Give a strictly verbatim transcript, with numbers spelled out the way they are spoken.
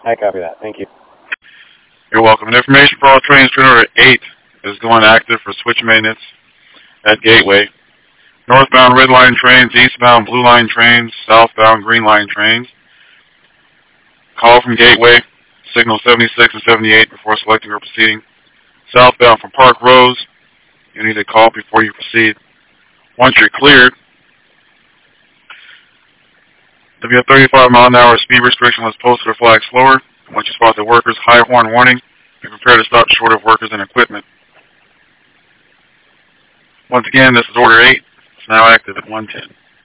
I copy that. Thank you. You're welcome. And information for all trains, train order eight is going active for switch maintenance at Gateway. Northbound red line trains, eastbound blue line trains, southbound green line trains. Call from Gateway, signal seventy-six and seventy-eight before selecting or proceeding. Southbound from Park Rose, you need to call before you proceed. Once you're cleared, there'll be a thirty-five mile an hour speed restriction unless posted or flagged slower. Once you spot the workers, high horn warning. Be prepared to stop short of workers and equipment. Once again, this is Order eight. It's now active at one ten.